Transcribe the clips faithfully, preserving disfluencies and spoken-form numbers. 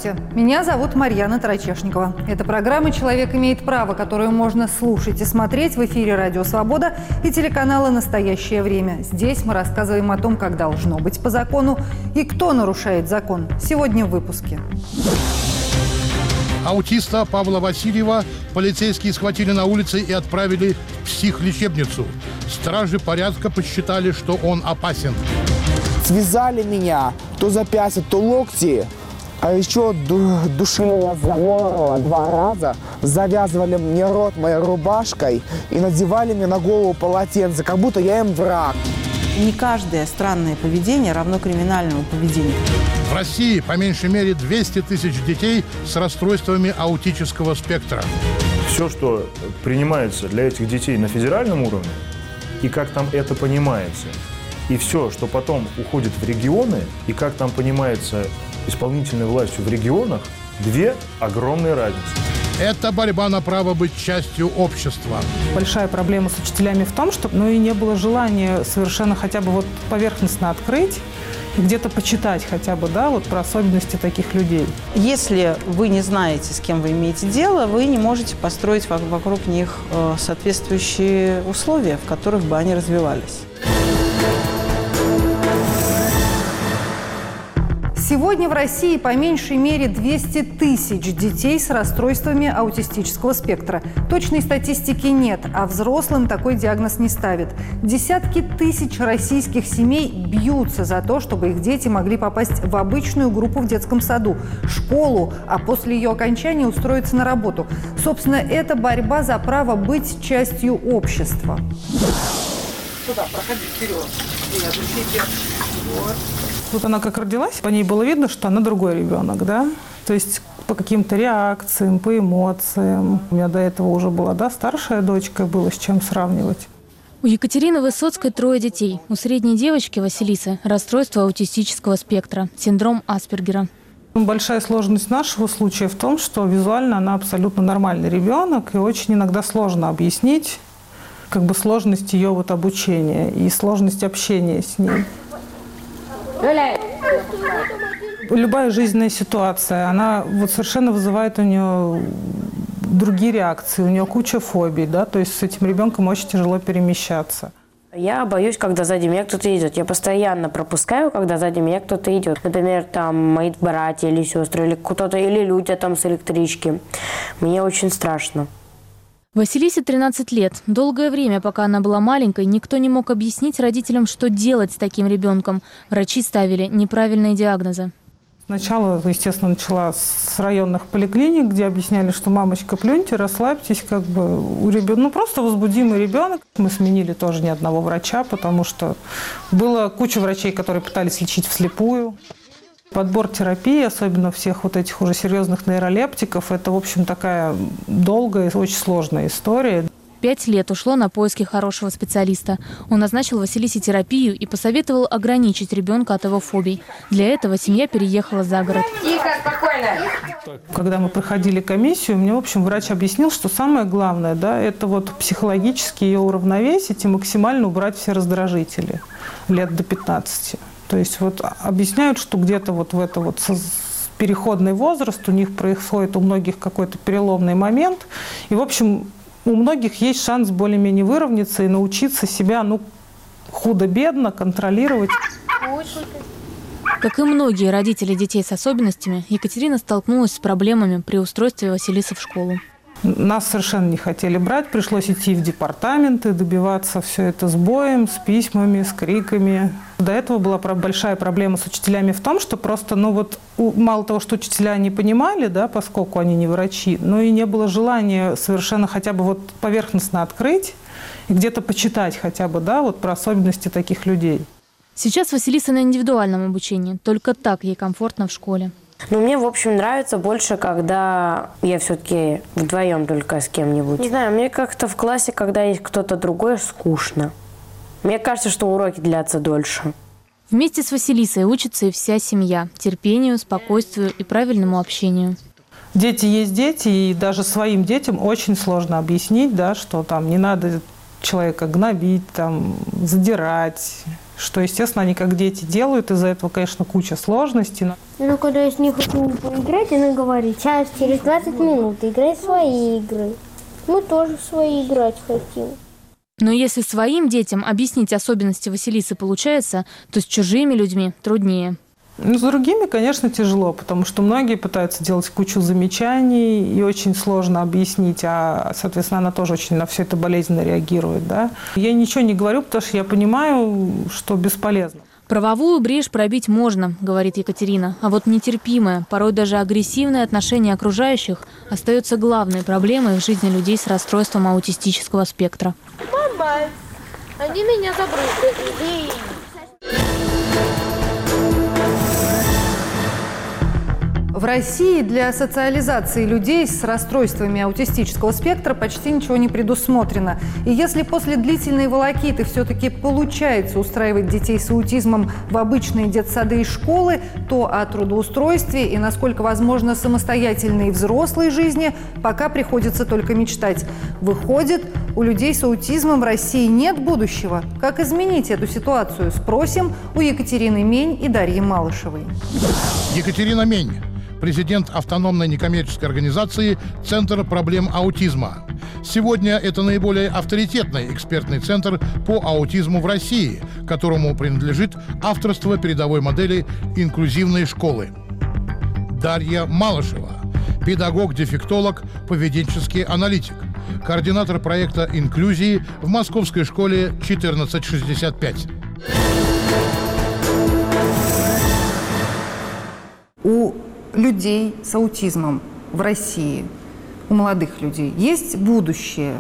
Здравствуйте, меня зовут Марьяна Тарачешникова. Это программа «Человек имеет право», которую можно слушать и смотреть в эфире «Радио Свобода» и телеканала «Настоящее время». Здесь мы рассказываем о том, как должно быть по закону и кто нарушает закон. Сегодня в выпуске. Аутиста Павла Васильева полицейские схватили на улице и отправили в психлечебницу. Стражи порядка посчитали, что он опасен. Связали меня то запястья, то локти, а еще душили меня за горло два раза, завязывали мне рот моей рубашкой и надевали мне на голову полотенце, как будто я им враг. Не каждое странное поведение равно криминальному поведению. В России по меньшей мере двести тысяч детей с расстройствами аутического спектра. Все, что принимается для этих детей на федеральном уровне, и как там это понимается, и все, что потом уходит в регионы, и как там понимается исполнительной властью в регионах, две огромные разницы. Это борьба на право быть частью общества. Большая проблема с учителями в том, что ну, и не было желания совершенно хотя бы вот поверхностно открыть и где-то почитать хотя бы, да, вот про особенности таких людей. Если вы не знаете, с кем вы имеете дело, вы не можете построить вокруг них соответствующие условия, в которых бы они развивались. Сегодня в России по меньшей мере двести тысяч детей с расстройствами аутистического спектра. Точной статистики нет, а взрослым такой диагноз не ставят. Десятки тысяч российских семей бьются за то, чтобы их дети могли попасть в обычную группу в детском саду, школу, а после ее окончания устроиться на работу. Собственно, это борьба за право быть частью общества. Сюда, проходи вперед. Вот. Вот она как родилась, по ней было видно, что она другой ребенок, да? То есть по каким-то реакциям, по эмоциям. У меня до этого уже была, да, старшая дочка, было с чем сравнивать. У Екатерины Высоцкой трое детей. У средней девочки Василисы расстройство аутистического спектра, синдром Аспергера. Большая сложность нашего случая в том, что визуально она абсолютно нормальный ребенок, и очень иногда сложно объяснить как бы сложность ее вот обучения и сложность общения с ней. Любая жизненная ситуация, она вот совершенно вызывает у нее другие реакции, у нее куча фобий, да, то есть с этим ребенком очень тяжело перемещаться. Я боюсь, когда сзади меня кто-то идет. Я постоянно пропускаю, когда сзади меня кто-то идет. Например, там мои братья или сестры, или кто-то, или люди там с электрички. Мне очень страшно. Василисе тринадцать лет. Долгое время, пока она была маленькой, никто не мог объяснить родителям, что делать с таким ребенком. Врачи ставили неправильные диагнозы. Сначала, естественно, начала с районных поликлиник, где объясняли, что мамочка, плюньте, расслабьтесь, как бы у ребенка, ну просто возбудимый ребенок. Мы сменили тоже ни одного врача, потому что было куча врачей, которые пытались лечить вслепую. Подбор терапии, особенно всех вот этих уже серьезных нейролептиков, это, в общем, такая долгая и очень сложная история. Пять лет ушло на поиски хорошего специалиста. Он назначил Василисе терапию и посоветовал ограничить ребенка от его фобий. Для этого семья переехала за город. Тихо, спокойно. Когда мы проходили комиссию, мне, в общем, врач объяснил, что самое главное, да, это вот психологически ее уравновесить и максимально убрать все раздражители лет до пятнадцати. То есть вот объясняют, что где-то вот в это вот переходный возраст у них происходит у многих какой-то переломный момент. И, в общем, у многих есть шанс более-менее выровняться и научиться себя, ну, худо-бедно контролировать. Как и многие родители детей с особенностями, Екатерина столкнулась с проблемами при устройстве Василисы в школу. Нас совершенно не хотели брать, пришлось идти в департаменты, добиваться все это с боем, с письмами, с криками. До этого была большая проблема с учителями в том, что просто, ну вот, мало того, что учителя не понимали, да, поскольку они не врачи, но и не было желания совершенно хотя бы вот поверхностно открыть и где-то почитать хотя бы, да, вот про особенности таких людей. Сейчас Василиса на индивидуальном обучении, только так ей комфортно в школе. Ну, мне, в общем, нравится больше, когда я все-таки вдвоем только с кем-нибудь. Не знаю, мне как-то в классе, когда есть кто-то другой, скучно. Мне кажется, что уроки длятся дольше. Вместе с Василисой учится и вся семья. Терпению, спокойствию и правильному общению. Дети есть дети, и даже своим детям очень сложно объяснить, да, что там не надо человека гнобить, там, задирать, что, естественно, они как дети делают, из-за этого, конечно, куча сложностей. Ну, когда я с ней хочу поиграть, она говорит, сейчас через двадцать минут играй в свои игры. Мы тоже в свои играть хотим. Но если своим детям объяснить особенности Василисы получается, то с чужими людьми труднее. Ну, с другими, конечно, тяжело, потому что многие пытаются делать кучу замечаний, и очень сложно объяснить, а, соответственно, она тоже очень на все это болезненно реагирует. Да? Я ничего не говорю, потому что я понимаю, что бесполезно. Правовую брешь пробить можно, говорит Екатерина, а вот нетерпимое, порой даже агрессивное отношение окружающих остается главной проблемой в жизни людей с расстройством аутистического спектра. Мама, они меня забрызгали. В России для социализации людей с расстройствами аутистического спектра почти ничего не предусмотрено. И если после длительной волокиты все-таки получается устраивать детей с аутизмом в обычные детсады и школы, то о трудоустройстве и, насколько возможно, самостоятельной взрослой жизни пока приходится только мечтать. Выходит, у людей с аутизмом в России нет будущего. Как изменить эту ситуацию? Спросим у Екатерины Мень и Дарьи Малышевой. Екатерина Мень, президент автономной некоммерческой организации «Центр проблем аутизма». Сегодня это наиболее авторитетный экспертный центр по аутизму в России, которому принадлежит авторство передовой модели инклюзивной школы. Дарья Малышева, педагог-дефектолог, поведенческий аналитик, координатор проекта инклюзии в московской школе четырнадцать шестьдесят пять. У людей с аутизмом в России, у молодых людей, есть будущее?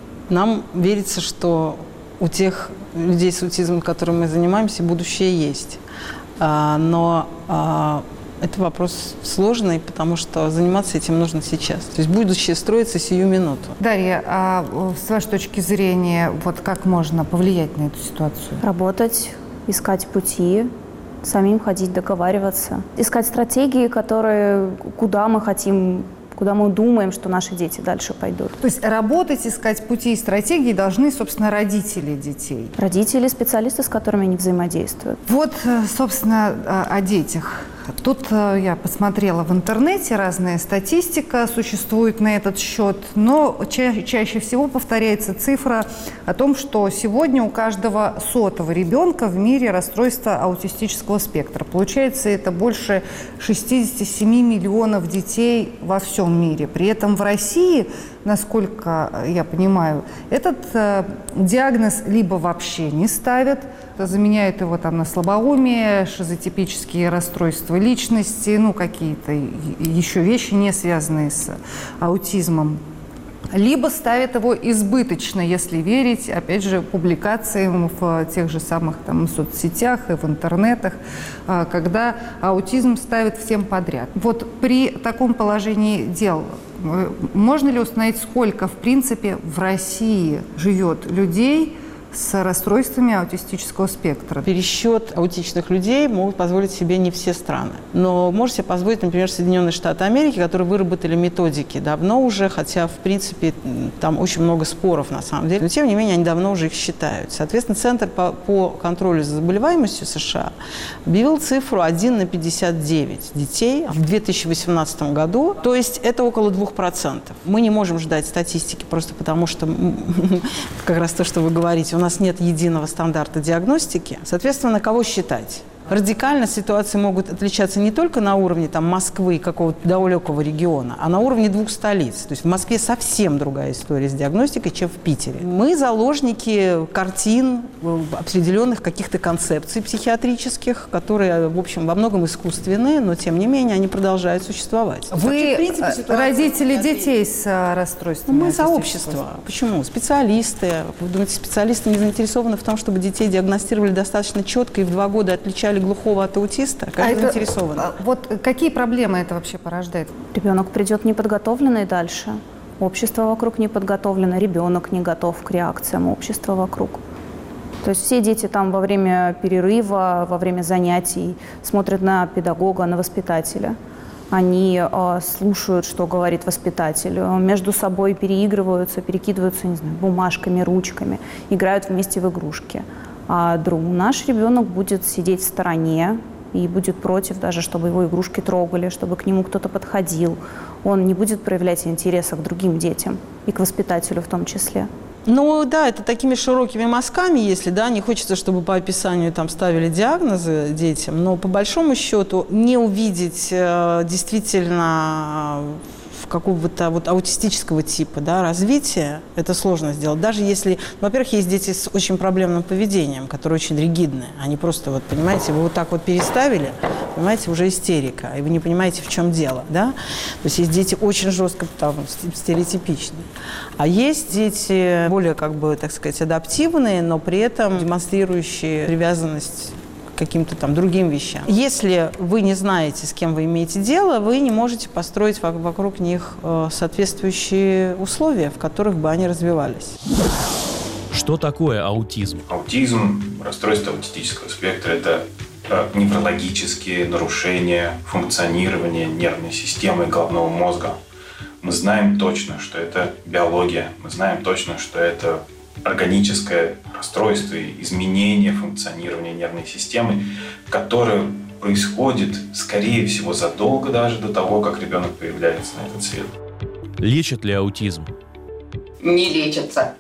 Нам верится, что у тех людей с аутизмом, которыми мы занимаемся, будущее есть. А, но а, это вопрос сложный, потому что заниматься этим нужно сейчас. То есть будущее строится сию минуту. Дарья, а с вашей точки зрения, вот как можно повлиять на эту ситуацию? Работать, искать пути, самим ходить, договариваться, искать стратегии, которые, куда мы хотим, куда мы думаем, что наши дети дальше пойдут. То есть работать, искать пути и стратегии должны, собственно, родители детей? Родители, специалисты, с которыми они взаимодействуют. Вот, собственно, о детях. Тут я посмотрела в интернете, разная статистика существует на этот счет, но ча- чаще всего повторяется цифра о том, что сегодня у каждого сотого ребенка в мире расстройство аутистического спектра. Получается, это больше шестьдесят семь миллионов детей во всем мире. При этом в России, насколько я понимаю, этот э, диагноз либо вообще не ставят, заменяют его там на слабоумие, шизотипические расстройства личности, ну, какие-то еще вещи, не связанные с аутизмом. Либо ставят его избыточно, если верить, опять же, публикациям в тех же самых там соцсетях и в интернетах, когда аутизм ставят всем подряд. Вот при таком положении дел можно ли установить, сколько, в принципе, в России живет людей с расстройствами аутистического спектра? Пересчет аутичных людей могут позволить себе не все страны. Но может себе позволить, например, Соединенные Штаты Америки, которые выработали методики давно уже, хотя, в принципе, там очень много споров на самом деле. Но, тем не менее, они давно уже их считают. Соответственно, Центр по, по контролю за заболеваемостью США объявил цифру один на пятьдесят девять детей в две тысячи восемнадцатом году. То есть это около двух процентов. Мы не можем ждать статистики просто потому, что как раз то, что вы говорите, у нас нет единого стандарта диагностики. Соответственно, на кого считать? Радикально ситуации могут отличаться не только на уровне там, Москвы и какого-то далекого региона, а на уровне двух столиц. То есть в Москве совсем другая история с диагностикой, чем в Питере. Мы заложники картин, определенных каких-то концепций психиатрических, которые, в общем, во многом искусственные, но, тем не менее, они продолжают существовать. Вы вообще, в принципе, родители детей с расстройствами? Мы сообщество. Почему? Специалисты. Вы думаете, специалисты не заинтересованы в том, чтобы детей диагностировали достаточно четко и в два года отличали глухого от аутиста? Как а заинтересованы? Это, вот какие проблемы это вообще порождает? Ребенок придет неподготовленный дальше. Общество вокруг не подготовлено, ребенок не готов к реакциям общества вокруг. То есть все дети там во время перерыва, во время занятий смотрят на педагога, на воспитателя. Они э, слушают, что говорит воспитатель, между собой переигрываются, перекидываются, не знаю, бумажками, ручками, играют вместе в игрушки. А друг, наш ребенок будет сидеть в стороне и будет против даже, чтобы его игрушки трогали, чтобы к нему кто-то подходил. Он не будет проявлять интереса к другим детям и к воспитателю в том числе. Ну да, это такими широкими мазками, если, да, не хочется, чтобы по описанию там ставили диагнозы детям, но по большому счету не увидеть э, действительно какого-то вот аутистического типа, да, развития, это сложно сделать. Даже если, ну, во-первых, есть дети с очень проблемным поведением, которые очень ригидные. Они просто, вот, понимаете, вы вот так вот переставили, понимаете, уже истерика, и вы не понимаете, в чем дело, да. То есть есть дети очень жестко там, стереотипичные. А есть дети более, как бы, так сказать, адаптивные, но при этом демонстрирующие привязанность к каким-то там другим вещам. Если вы не знаете, с кем вы имеете дело, вы не можете построить вокруг них соответствующие условия, в которых бы они развивались. Что такое аутизм? Аутизм, расстройство аутистического спектра – это неврологические нарушения функционирования нервной системы и головного мозга. Мы знаем точно, что это биология, мы знаем точно, что это органическое расстройство и изменение функционирования нервной системы, которое происходит, скорее всего, задолго даже до того, как ребенок появляется на этот свет. Лечат ли аутизм? Не лечится,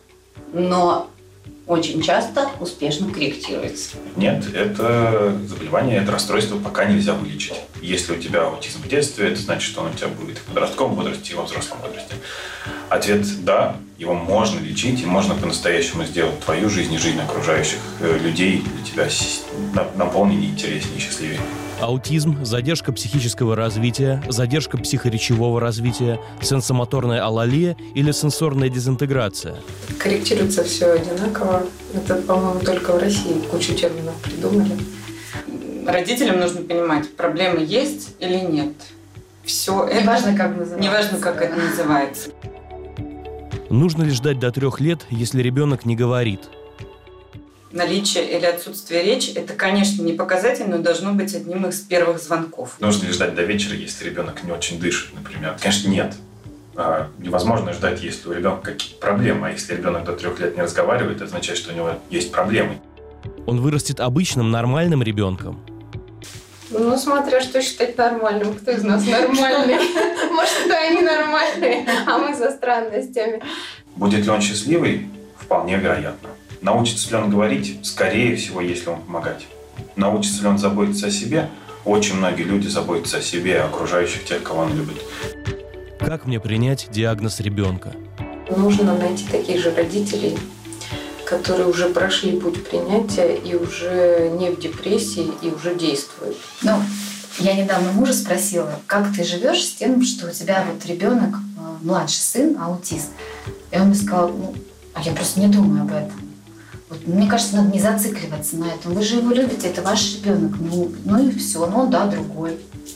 но очень часто успешно корректируется. Нет, это заболевание, это расстройство пока нельзя вылечить. Если у тебя аутизм в детстве, это значит, что он у тебя будет в подростковом возрасте и во взрослом возрасте. Ответ – да, его можно лечить, и можно по-настоящему сделать твою жизнь и жизнь окружающих людей для тебя наполненнее, интереснее и счастливее. Аутизм, задержка психического развития, задержка психоречевого развития, сенсомоторная алалия или сенсорная дезинтеграция. Корректируется все одинаково. Это, по-моему, только в России кучу терминов придумали. Родителям нужно понимать, проблемы есть или нет. Все это... Неважно, как называется. Неважно, как это называется. Нужно ли ждать до трех лет, если ребенок не говорит? Наличие или отсутствие речи – это, конечно, не показатель, но должно быть одним из первых звонков. Нужно ли ждать до вечера, если ребенок не очень дышит, например? Конечно, нет. Невозможно ждать, если у ребенка какие-то проблемы. А если ребенок до трех лет не разговаривает, это означает, что у него есть проблемы. Он вырастет обычным, нормальным ребенком? Ну, смотря что считать нормальным. Кто из нас нормальный? Может, это они нормальные, а мы со странностями. Будет ли он счастливый? Вполне вероятно. Научится ли он говорить? Скорее всего, если он помогать. Научится ли он заботиться о себе? Очень многие люди заботятся о себе и окружающих тех, кого он любит. Как мне принять диагноз ребенка? Нужно найти таких же родителей, которые уже прошли путь принятия и уже не в депрессии и уже действуют. Ну, я недавно мужа спросила, как ты живешь с тем, что у тебя вот ребенок, младший сын, аутист. И он мне сказал, ну, а я просто не думаю об этом. Вот, мне кажется, надо не зацикливаться на этом. Вы же его любите, это ваш ребенок. Ну, ну и все, ну он, да, другой.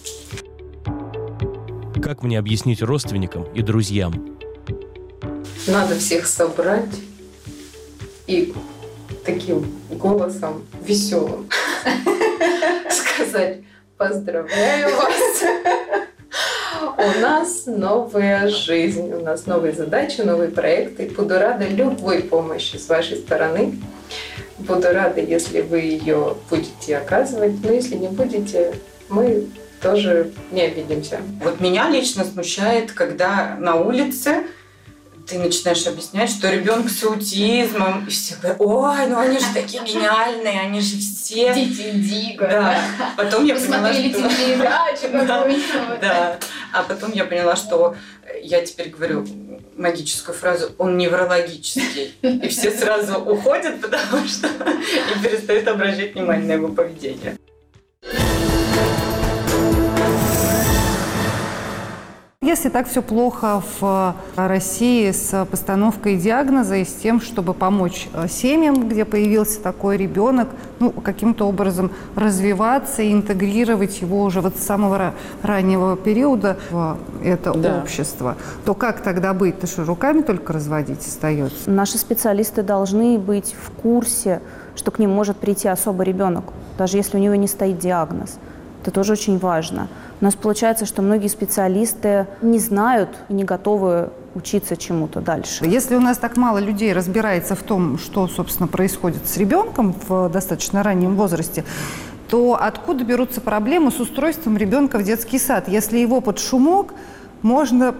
Как мне объяснить родственникам и друзьям? Надо всех собрать и таким голосом веселым сказать: поздравляю вас! У нас новая жизнь, у нас новые задачи, новые проекты. Буду рада любой помощи с вашей стороны. Буду рада, если вы ее будете оказывать. Но если не будете, мы тоже не обидимся. Вот меня лично смущает, когда на улице ты начинаешь объяснять, что ребенок с аутизмом, и все говорят: ой, ну они же такие гениальные, они же все... Дети Индиго. Да. Потом я поняла, что... телепередачу какую-нибудь. Да. А потом я поняла, что я теперь говорю магическую фразу: он неврологический. И все сразу уходят, потому что и перестают обращать внимание на его поведение. Если так все плохо в России с постановкой диагноза и с тем, чтобы помочь семьям, где появился такой ребенок, ну, каким-то образом развиваться и интегрировать его уже вот с самого раннего периода в это да. общество, то как тогда быть? Ты что, руками только разводить остается? Наши специалисты должны быть в курсе, что к ним может прийти особый ребенок, даже если у него не стоит диагноз. Это тоже очень важно. У нас получается, что многие специалисты не знают и не готовы учиться чему-то дальше. Если у нас так мало людей разбирается в том, что, собственно, происходит с ребенком в достаточно раннем возрасте, то откуда берутся проблемы с устройством ребенка в детский сад? Если его под шумок можно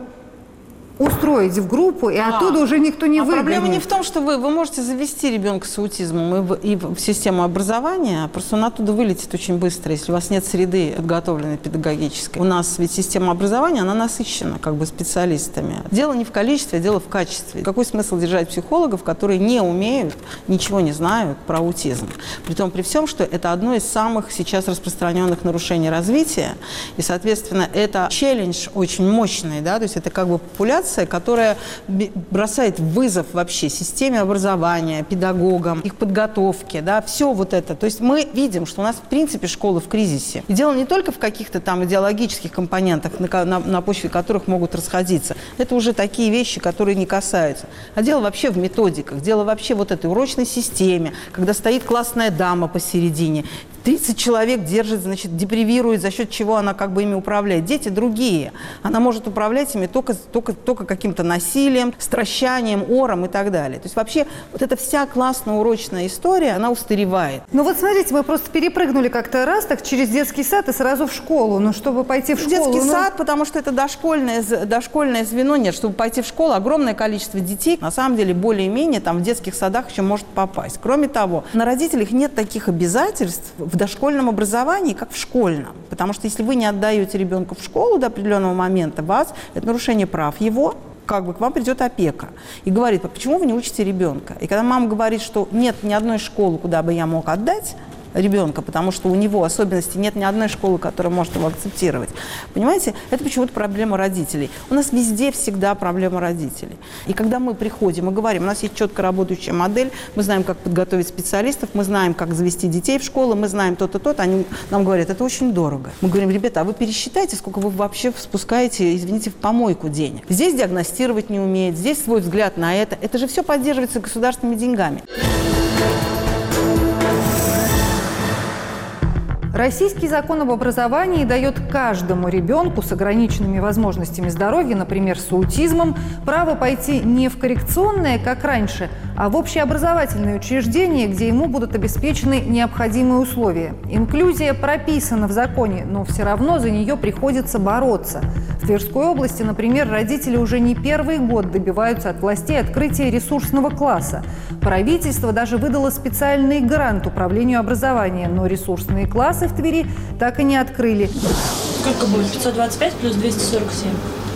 устроить в группу, и а, оттуда уже никто не а выгонит. Проблема не в том, что вы, вы можете завести ребенка с аутизмом и в, и в систему образования, просто он оттуда вылетит очень быстро, если у вас нет среды подготовленной педагогической. У нас ведь система образования, она насыщена как бы специалистами. Дело не в количестве, а дело в качестве. Какой смысл держать психологов, которые не умеют, ничего не знают про аутизм? Притом при всем, что это одно из самых сейчас распространенных нарушений развития, и, соответственно, это челлендж очень мощный, да, то есть это как бы популяция, которая бросает вызов вообще системе образования, педагогам, их подготовке, да, все вот это. То есть мы видим, что у нас в принципе школы в кризисе. И дело не только в каких-то там идеологических компонентах, на, на, на почве которых могут расходиться. Это уже такие вещи, которые не касаются. А дело вообще в методиках, дело вообще вот этой урочной системе, когда стоит классная дама посередине, тридцать человек держит, значит, депривирует, за счет чего она как бы ими управляет. Дети другие. Она может управлять ими только, только, только каким-то насилием, стращанием, ором и так далее. То есть вообще вот эта вся классно-урочная история, она устаревает. Ну вот смотрите, мы просто перепрыгнули как-то раз так через детский сад и сразу в школу. Ну чтобы пойти в школу... Детский ну... сад, потому что это дошкольное, дошкольное звено. Нет, чтобы пойти в школу, огромное количество детей, на самом деле, более-менее там в детских садах еще может попасть. Кроме того, на родителях нет таких обязательств в дошкольном образовании, как в школьном. Потому что если вы не отдаете ребенка в школу до определенного момента, вас, это нарушение прав его, как бы к вам придет опека и говорит, почему вы не учите ребенка? И когда мама говорит, что нет ни одной школы, куда бы я мог отдать ребенка, потому что у него особенностей, нет ни одной школы, которая может его акцептировать. Понимаете, это почему-то проблема родителей. У нас везде всегда проблема родителей. И когда мы приходим и говорим, у нас есть четко работающая модель, мы знаем, как подготовить специалистов, мы знаем, как завести детей в школу, мы знаем то-то, то-то, они нам говорят, это очень дорого. Мы говорим, ребята, а вы пересчитайте, сколько вы вообще спускаете, извините, в помойку денег. Здесь диагностировать не умеет, здесь свой взгляд на это. Это же все поддерживается государственными деньгами. Российский закон об образовании дает каждому ребенку с ограниченными возможностями здоровья, например, с аутизмом, право пойти не в коррекционное, как раньше, а в общеобразовательное учреждение, где ему будут обеспечены необходимые условия. Инклюзия прописана в законе, но все равно за нее приходится бороться. В Тверской области, например, родители уже не первый год добиваются от властей открытия ресурсного класса. Правительство даже выдало специальный грант управлению образования, но ресурсные классы в Твери так и не открыли. Сколько будет? пятьсот двадцать пять плюс двести сорок семь.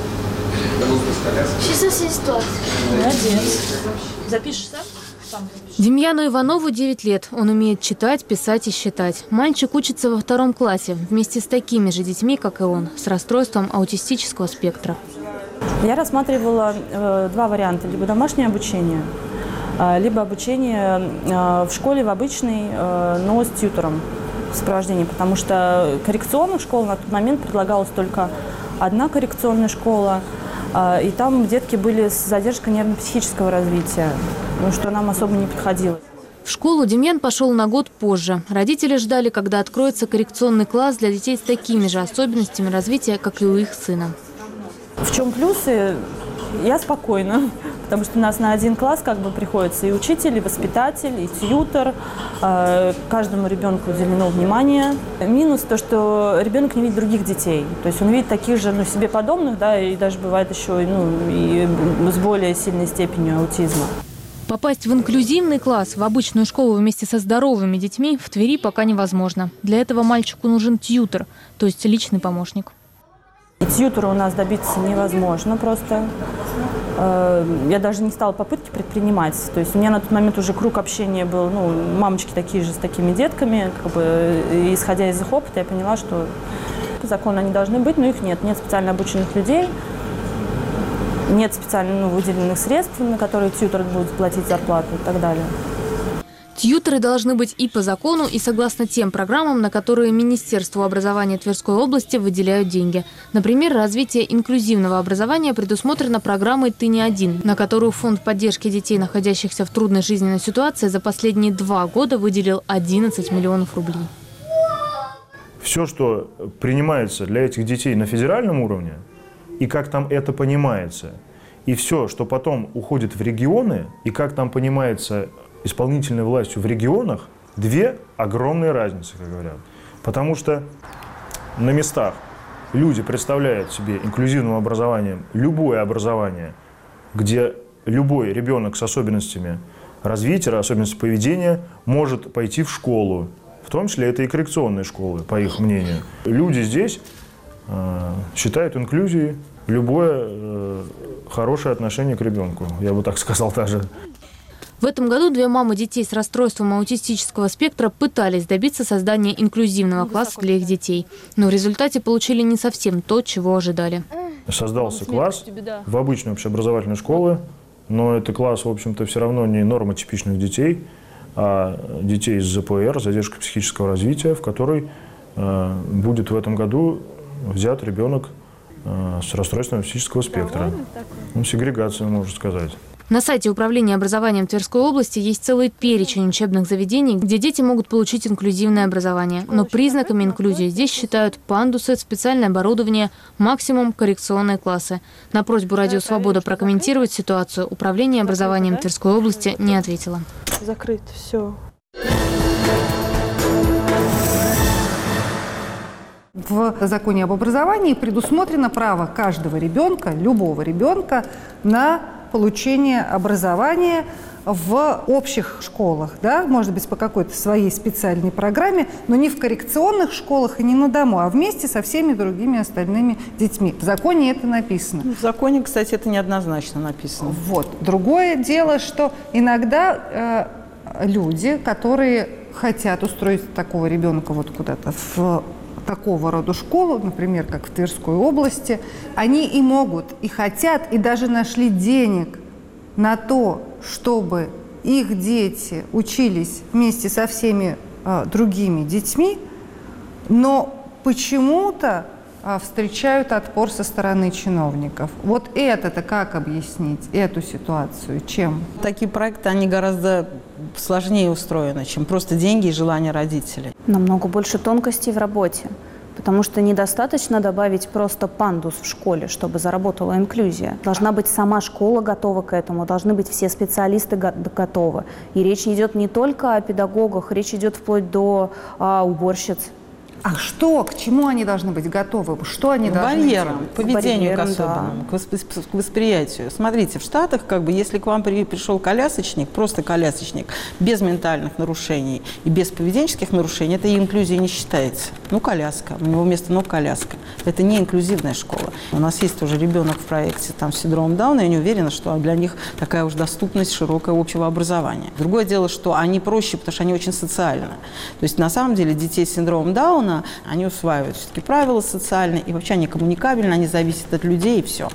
шестьсот семьдесят пять. Молодец. Запишешь сам? Сам. Демьяну Иванову девять лет. Он умеет читать, писать и считать. Мальчик учится во втором классе вместе с такими же детьми, как и он, с расстройством аутистического спектра. Я рассматривала э, два варианта. Либо домашнее обучение, э, либо обучение э, в школе в обычной, э, но с тьютором в сопровождении. Потому что коррекционных школ на тот момент предлагалась только одна коррекционная школа. Э, и там детки были с задержкой нервно-психического развития, ну, что нам особо не подходило. В школу Демьян пошел на год позже. Родители ждали, когда откроется коррекционный класс для детей с такими же особенностями развития, как и у их сына. В чем плюсы? Я спокойна, потому что у нас на один класс как бы приходится и учитель, и воспитатель, и тьютор. Каждому ребенку уделено внимание. Минус то, что ребенок не видит других детей. То есть он видит таких же, ну, себе подобных, да, и даже бывает еще, ну, и с более сильной степенью аутизма. Попасть в инклюзивный класс, в обычную школу вместе со здоровыми детьми в Твери пока невозможно. Для этого мальчику нужен тьютор, то есть личный помощник. И тьютора у нас добиться невозможно просто. Я даже не стала попытки предпринимать. То есть у меня на тот момент уже круг общения был, ну, мамочки такие же с такими детками. Как бы, и исходя из их опыта, я поняла, что по закону они должны быть, но их нет. Нет специально обученных людей, нет специально, ну, выделенных средств, на которые тьютор будет платить зарплату и так далее. Тьюторы должны быть и по закону, и согласно тем программам, на которые Министерству образования Тверской области выделяют деньги. Например, развитие инклюзивного образования предусмотрено программой «Ты не один», на которую Фонд поддержки детей, находящихся в трудной жизненной ситуации, за последние два года выделил одиннадцать миллионов рублей. все, что принимается для этих детей на федеральном уровне, и как там это понимается, и все, что потом уходит в регионы, и как там понимается исполнительной властью в регионах, две огромные разницы, как говорят. Потому что на местах люди представляют себе инклюзивным образованием любое образование, где любой ребенок с особенностями развития, особенностями поведения может пойти в школу. В том числе это и коррекционные школы, по их мнению. Люди здесь э, считают инклюзией любое э, хорошее отношение к ребенку. Я бы так сказал даже. В этом году две мамы детей с расстройством аутистического спектра пытались добиться создания инклюзивного класса для их детей. Но в результате получили не совсем то, чего ожидали. Создался класс в обычной общеобразовательной школе, но это класс, в общем-то, все равно не нормотипичных детей, а детей с зэ пэ эр, задержкой психического развития, в который э, будет в этом году взят ребенок э, с расстройством аутистического спектра. Ну, сегрегация, можно сказать. На сайте Управления образованием Тверской области есть целый перечень учебных заведений, где дети могут получить инклюзивное образование. Но признаками инклюзии здесь считают пандусы, специальное оборудование, максимум коррекционные классы. На просьбу Радио Свобода прокомментировать ситуацию Управление образованием Тверской области не ответило. Закрыто все. В законе об образовании предусмотрено право каждого ребенка, любого ребенка, на получение образования в общих школах, да, может быть, по какой-то своей специальной программе, но не в коррекционных школах и не на дому, а вместе со всеми другими остальными детьми. В законе это написано. В законе, кстати, это неоднозначно написано. Вот. Другое дело, что иногда э, люди, которые хотят устроить такого ребенка вот куда-то в такого рода школу, например, как в Тверской области, они и могут, и хотят, и даже нашли денег на то, чтобы их дети учились вместе со всеми э, другими детьми, но почему-то э, встречают отпор со стороны чиновников. Вот это-то как объяснить, эту ситуацию, чем? Такие проекты, они гораздо сложнее устроены, чем просто деньги и желания родителей. Намного больше тонкостей в работе, потому что недостаточно добавить просто пандус в школе, чтобы заработала инклюзия. Должна быть сама школа готова к этому, должны быть все специалисты го- готовы. И речь идет не только о педагогах, речь идет вплоть до а, уборщиц. А что, к чему они должны быть готовы? Что они к должны барьерам, делать? к поведению Барьерам, к особенному, да. к, восп- к восприятию. Смотрите, в Штатах, как бы, если к вам при- пришел колясочник, просто колясочник, без ментальных нарушений и без поведенческих нарушений, это инклюзия не считается. Ну, коляска, у него вместо ног коляска. Это не инклюзивная школа. У нас есть тоже ребенок в проекте там, с синдромом Дауна, я не уверена, что для них такая уж доступность широкая общего образования. Другое дело, что они проще, потому что они очень социальны. То есть, на самом деле, детей с синдромом Дауна они усваивают все-таки правила социальные, и вообще они коммуникабельны, они зависят от людей, и все.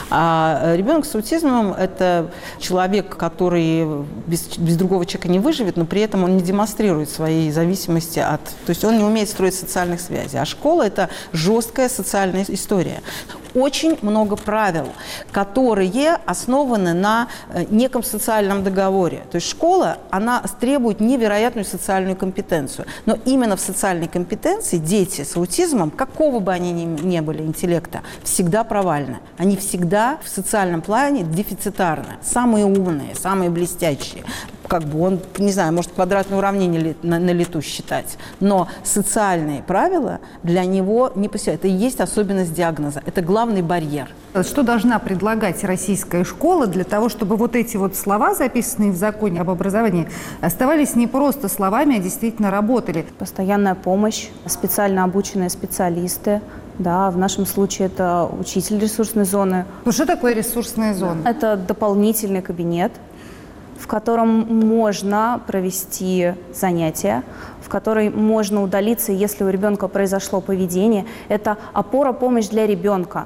А ребенок с аутизмом – это человек, который без, без другого человека не выживет, но при этом он не демонстрирует своей зависимости от… То есть он не умеет строить социальных связей. А школа – это жесткая социальная история. Очень много правил, которые основаны на неком социальном договоре. То есть школа, она требует невероятную социальную компетенцию. Но именно в социальной компетенции дети с аутизмом, какого бы они ни, ни были интеллекта, всегда провальны. Они всегда в социальном плане дефицитарны. Самые умные, самые блестящие. Как бы он, не знаю, может квадратное уравнение на, на лету считать. Но социальные правила для него не посещают. Это и есть особенность диагноза. Это главный барьер. Что должна предлагать российская школа для того, чтобы вот эти вот слова, записанные в законе об образовании, оставались не просто словами, а действительно работали? Постоянная помощь, специально обученные специалисты. Да, в нашем случае это учитель ресурсной зоны. Ну, что такое ресурсная зона? Это дополнительный кабинет, в котором можно провести занятия, в которой можно удалиться, если у ребенка произошло поведение. Это опора, помощь для ребенка.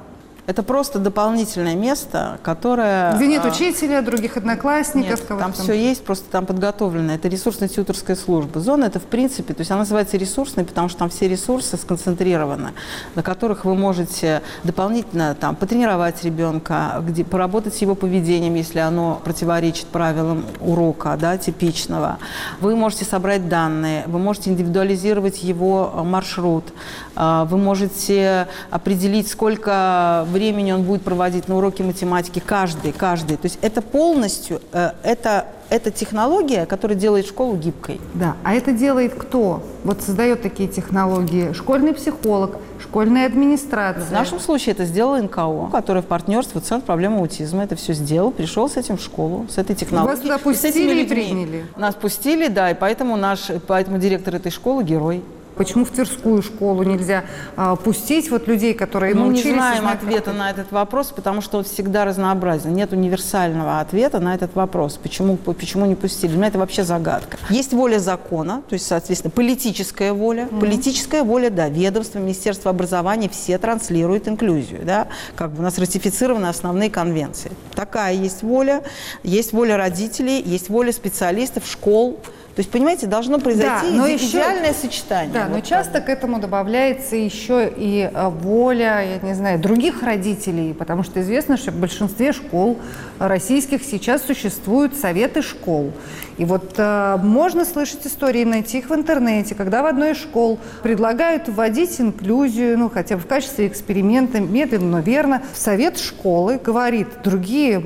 Это просто дополнительное место, которое... Где нет а, учителя, других одноклассников? Нет, кого-то там все есть, просто там подготовлено. Это ресурсно-тьюторская служба. Зона это, в принципе, то есть она называется ресурсной, потому что там все ресурсы сконцентрированы, на которых вы можете дополнительно там потренировать ребенка, где, поработать с его поведением, если оно противоречит правилам урока, да, типичного. Вы можете собрать данные, вы можете индивидуализировать его маршрут, вы можете определить, сколько времени он будет проводить на уроке математики, каждый, каждый. То есть это полностью, э, это, это технология, которая делает школу гибкой. Да, а это делает кто? Вот создает такие технологии? Школьный психолог, школьная администрация? В нашем случае это сделал эн ка о, который в партнерстве Центр проблем аутизма это все сделал, пришел с этим в школу, с этой технологией. Вас туда пустили и приняли? Нас пустили, да, и поэтому, наш, поэтому директор этой школы герой. Почему в Тверскую школу нельзя а, пустить вот людей, которые Мы научились? не знаем знать, ответа на этот вопрос, потому что он всегда разнообразен. Нет универсального ответа на этот вопрос. Почему, почему не пустили? Для меня это вообще загадка. Есть воля закона, то есть, соответственно, политическая воля. Mm-hmm. Политическая воля, да, ведомство, Министерство образования, все транслируют инклюзию. Да? Как бы у нас ратифицированы основные конвенции. Такая есть воля. Есть воля родителей, есть воля специалистов, школ. То есть, понимаете, должно произойти да, но идеальное еще, сочетание. Да, вот но часто так. к этому добавляется еще и воля, я не знаю, других родителей, потому что известно, что в большинстве школ российских сейчас существуют советы школ. И вот э, можно слышать истории, найти их в интернете, когда в одной из школ предлагают вводить инклюзию, ну, хотя бы в качестве эксперимента, медленно, но верно. Совет школы говорит, другие,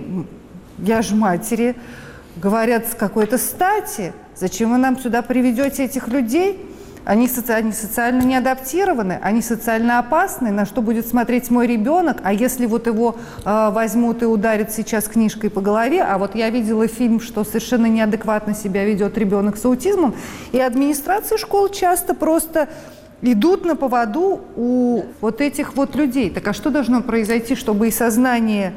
я ж матери, говорят с какой-то стати, зачем вы нам сюда приведете этих людей? Они, соци... они социально не адаптированы, они социально опасны, на что будет смотреть мой ребенок, а если вот его э, возьмут и ударят сейчас книжкой по голове, а вот я видела фильм, что совершенно неадекватно себя ведет ребенок с аутизмом, и администрации школ часто просто идут на поводу у вот этих вот людей. Так а что должно произойти, чтобы и сознание,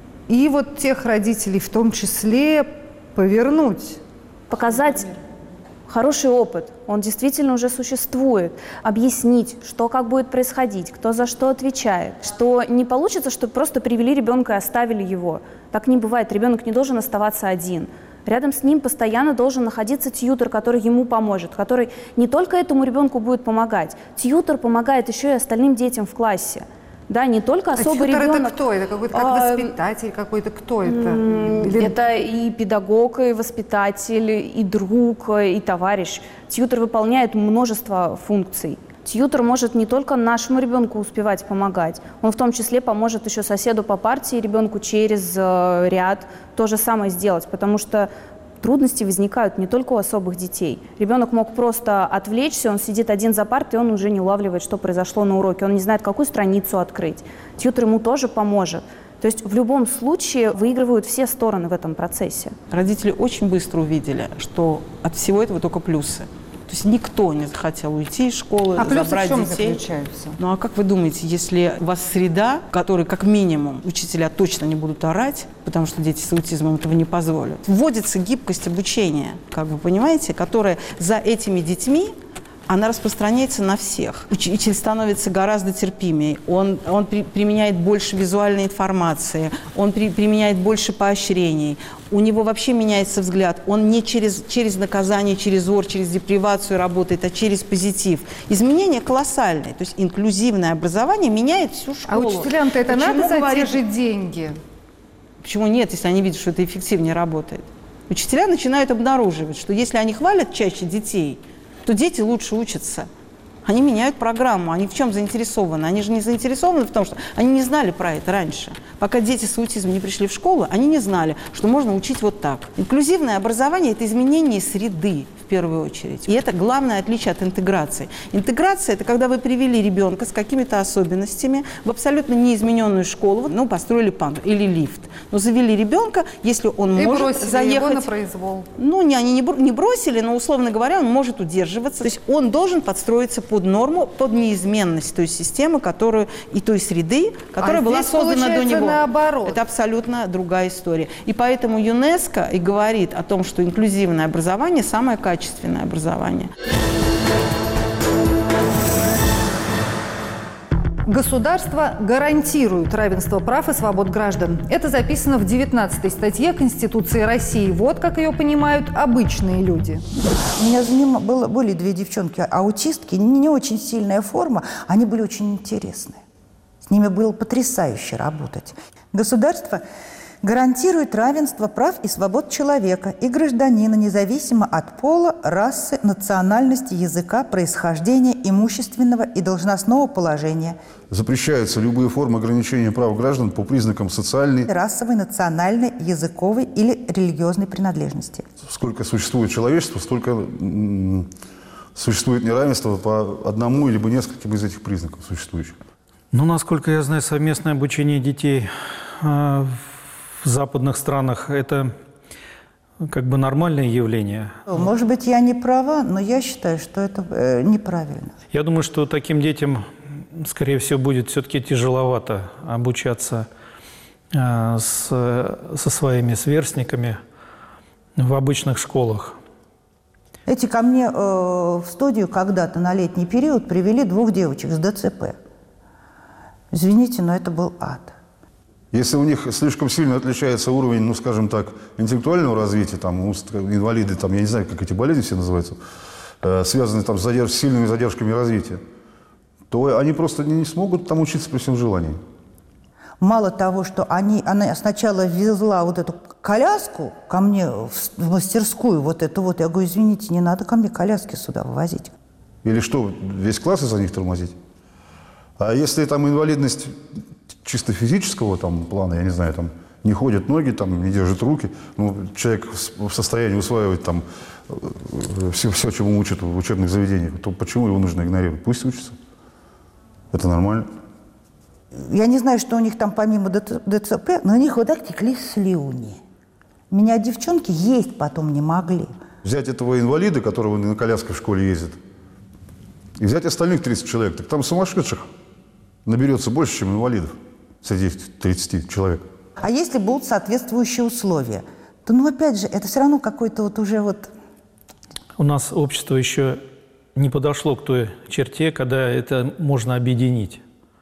и вот тех родителей в том числе повернуть? Показать хороший опыт, он действительно уже существует. Объяснить, что как будет происходить, кто за что отвечает. Что не получится, что просто привели ребенка и оставили его. Так не бывает, ребенок не должен оставаться один. Рядом с ним постоянно должен находиться тьютор, который ему поможет, который не только этому ребенку будет помогать. Тьютор помогает еще и остальным детям в классе. Да, не только особый а ребенок. Это кто? Это какой-то как а, воспитатель какой-то? Кто это? Или... Это и педагог, и воспитатель, и друг, и товарищ. Тьютор выполняет множество функций. Тьютор может не только нашему ребенку успевать помогать, он в том числе поможет еще соседу по партии, ребенку через э, ряд то же самое сделать, потому что трудности возникают не только у особых детей. Ребенок мог просто отвлечься, он сидит один за партой, он уже не улавливает, что произошло на уроке, он не знает, какую страницу открыть. Тьютор ему тоже поможет. То есть в любом случае выигрывают все стороны в этом процессе. Родители очень быстро увидели, что от всего этого только плюсы. То есть никто не захотел уйти из школы, а забрать в чем детей. Заключаются? Ну а как вы думаете, если у вас среда, в которой как минимум учителя точно не будут орать, потому что дети с аутизмом этого не позволят, вводится гибкость обучения, как вы понимаете, которая за этими детьми, она распространяется на всех. Учитель становится гораздо терпимее, он, он при, применяет больше визуальной информации, он при, применяет больше поощрений, у него вообще меняется взгляд, он не через, через наказание, через ор, через депривацию работает, а через позитив. Изменения колоссальные, то есть инклюзивное образование меняет всю школу. А учителям-то это Почему надо за говорит... те же деньги? Почему нет, если они видят, что это эффективнее работает? Учителя начинают обнаруживать, что если они хвалят чаще детей, то дети лучше учатся. Они меняют программу. Они в чем заинтересованы? Они же не заинтересованы в том, что они не знали про это раньше. Пока дети с аутизмом не пришли в школу, они не знали, что можно учить вот так. Инклюзивное образование – это изменение среды в первую очередь. И это главное отличие от интеграции. Интеграция – это когда вы привели ребенка с какими-то особенностями в абсолютно неизмененную школу, ну, построили панду или лифт. Но завели ребенка, если он и может заехать… его на произвол. Ну, не, они не бросили, но, условно говоря, он может удерживаться. То есть он должен подстроиться под норму, под неизменность той системы, которую, и той среды, которая а была создана до него. Наоборот. Это абсолютно другая история. И поэтому ЮНЕСКО и говорит о том, что инклюзивное образование – самое качественное образование. Государство гарантирует равенство прав и свобод граждан. Это записано в девятнадцатой статье Конституции России. Вот как ее понимают обычные люди. У меня заним... было, были две девчонки-аутистки, не, не очень сильная форма, они были очень интересные. С ними было потрясающе работать. Государство гарантирует равенство прав и свобод человека и гражданина, независимо от пола, расы, национальности, языка, происхождения, имущественного и должностного положения. Запрещаются любые формы ограничения прав граждан по признакам социальной, расовой, национальной, языковой или религиозной принадлежности. Сколько существует человечество, столько м- существует неравенство по одному либо нескольким из этих признаков существующих. Ну, насколько я знаю, совместное обучение детей э, в западных странах – это как бы нормальное явление. Может быть, я не права, но я считаю, что это э, неправильно. Я думаю, что таким детям, скорее всего, будет все-таки тяжеловато обучаться э, с, со своими сверстниками в обычных школах. Эти ко мне э, в студию когда-то на летний период привели двух девочек с ДЦП. Извините, но это был ад. Если у них слишком сильно отличается уровень, ну, скажем так, интеллектуального развития, там, инвалиды, там, я не знаю, как эти болезни все называются, э, связанные там, с, задерж... с сильными задержками развития, то они просто не, не смогут там учиться при всем желании. Мало того, что они, она сначала везла вот эту коляску ко мне в, в мастерскую, вот эту вот, я говорю, извините, не надо ко мне коляски сюда вывозить. Или что, весь класс из-за них тормозить? А если там инвалидность чисто физического там, плана, я не знаю, там не ходят ноги, там, не держат руки, ну, человек в состоянии усваивать там все, все, чему учат в учебных заведениях, то почему его нужно игнорировать? Пусть учится. Это нормально. Я не знаю, что у них там помимо ДЦП, но у них вот так текли слюни. Меня девчонки есть потом не могли. Взять этого инвалида, которого на коляске в школе ездит, и взять остальных тридцать человек, так там сумасшедших наберется больше, чем инвалидов среди тридцати человек. А если будут соответствующие условия, то, ну, опять же, это все равно какой-то вот уже вот... У нас общество еще не подошло к той черте, когда это можно объединить.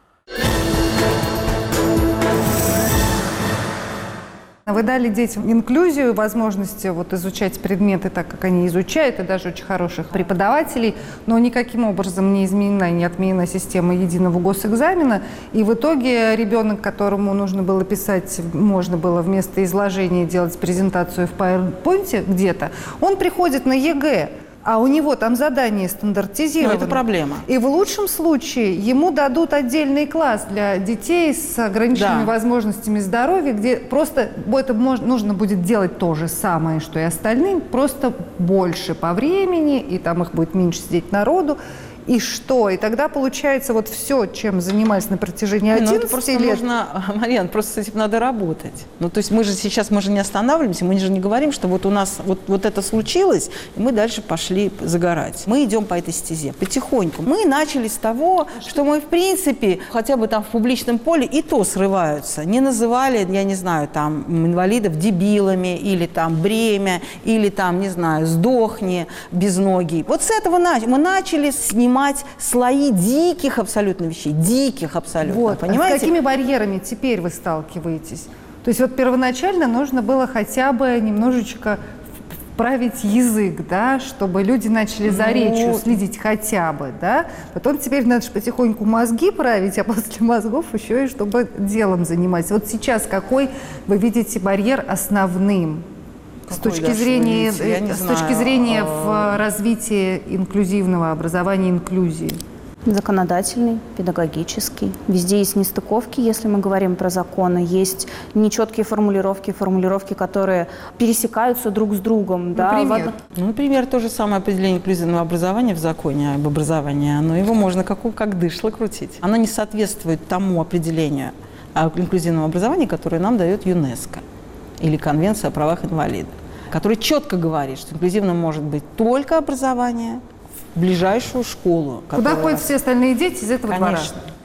Вы дали детям инклюзию, возможность вот изучать предметы так, как они изучают, и даже очень хороших преподавателей, но никаким образом не изменена и не отменена система единого госэкзамена. И в итоге ребенок, которому нужно было писать, можно было вместо изложения делать презентацию в PowerPoint где-то, он приходит на ЕГЭ. А у него там задание стандартизировано. Но это проблема. И в лучшем случае ему дадут отдельный класс для детей с ограниченными да. возможностями здоровья, где просто это можно, нужно будет делать то же самое, что и остальным, просто больше по времени, и там их будет меньше сидеть народу. И что? И тогда получается вот все, чем занимались на протяжении одиннадцати ну, лет. Нужно, Марьяна, просто с этим надо работать. Ну, то есть мы же сейчас мы же не останавливаемся, мы же не говорим, что вот у нас вот, вот это случилось, и мы дальше пошли загорать. Мы идем по этой стезе потихоньку. Мы начали с того, что мы, в принципе, хотя бы там в публичном поле и то срываются. Не называли, я не знаю, там инвалидов дебилами, или там бремя, или там, не знаю, сдохни безногий. Вот с этого начали. Мы начали снимать слои диких абсолютно вещей, диких абсолютно, вот. понимаете? А с какими барьерами теперь вы сталкиваетесь? То есть вот первоначально нужно было хотя бы немножечко вправить язык, да, чтобы люди начали за речью ну... следить хотя бы, да? Потом теперь надо же потихоньку мозги править, а после мозгов еще и чтобы делом заниматься. Вот сейчас какой вы видите барьер основным? С точки, зрения, с точки зрения в развитии инклюзивного образования, инклюзии? Законодательный, педагогический. Везде есть нестыковки, если мы говорим про законы. Есть нечеткие формулировки, формулировки, которые пересекаются друг с другом. Например? Да, ну, например, то же самое определение инклюзивного образования в законе об образовании. Но его можно как, как дышло крутить. Оно не соответствует тому определению инклюзивного образования, которое нам дает ЮНЕСКО. Или Конвенция о правах инвалидов, который четко говорит, что инклюзивным может быть только образование в ближайшую школу. Куда ходят все остальные дети из этого Конечно. двора?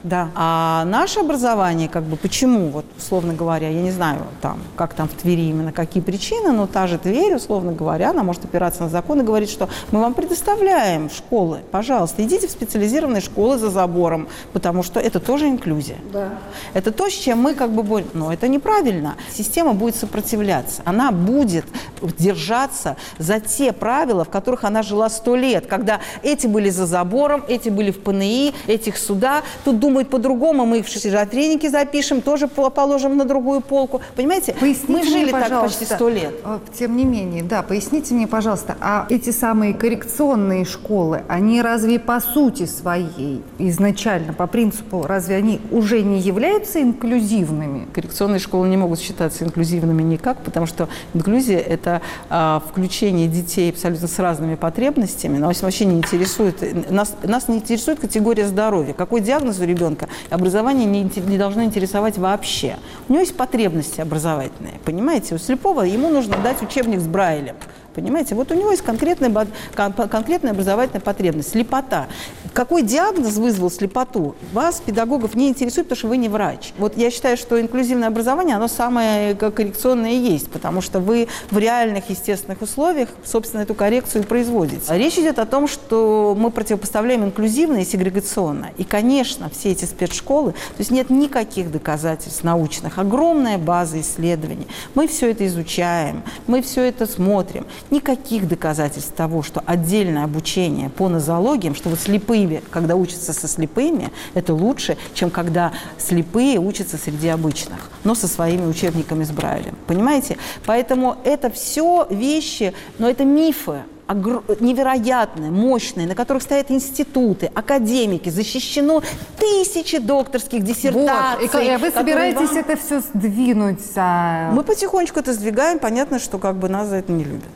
Да. А наше образование, как бы, почему, вот, условно говоря, я не знаю, там, как там в Твери именно, какие причины, но та же Тверь, условно говоря, она может опираться на закон и говорить, что мы вам предоставляем школы, пожалуйста, идите в специализированные школы за забором, потому что это тоже инклюзия. Да. Это то, с чем мы как бы боремся. Но это неправильно. Система будет сопротивляться. Она будет держаться за те правила, в которых она жила сто лет, когда эти были за забором, эти были в ПНИ, этих суда. Тут думают по-другому, мы их в шизофреники запишем, тоже положим на другую полку. Понимаете? Поясните мы жили мне, так почти сто лет. Тем не менее, да, поясните мне, пожалуйста, а эти самые коррекционные школы, они разве по сути своей изначально, по принципу, разве они уже не являются инклюзивными? Коррекционные школы не могут считаться инклюзивными никак, потому что инклюзия – это а, включение детей абсолютно с разными потребностями. Нас вообще не интересует, нас, нас не интересует категория здоровья. Какой диагноз у ребенка? Образование не, не должно интересовать вообще. У него есть потребности образовательные, понимаете? У слепого ему нужно дать учебник с Брайлем. Понимаете, вот у него есть конкретная, конкретная образовательная потребность, слепота. Какой диагноз вызвал слепоту, вас, педагогов, не интересует, потому что вы не врач. Вот я считаю, что инклюзивное образование, оно самое коррекционное и есть, потому что вы в реальных естественных условиях, собственно, эту коррекцию и производите. Речь идет о том, что мы противопоставляем инклюзивное и сегрегационное. И, конечно, все эти спецшколы, то есть нет никаких доказательств научных, огромная база исследований. Мы все это изучаем, мы все это смотрим. Никаких доказательств того, что отдельное обучение по нозологиям, что вот слепые, когда учатся со слепыми, это лучше, чем когда слепые учатся среди обычных, но со своими учебниками с Брайлем. Понимаете? Поэтому это все вещи, но это мифы. Невероятные, мощные, на которых стоят институты, академики, защищено тысячи докторских диссертаций. Вот. И вы собираетесь вам... это все сдвинуть? А... Мы потихонечку это сдвигаем, понятно, что как бы нас за это не любят.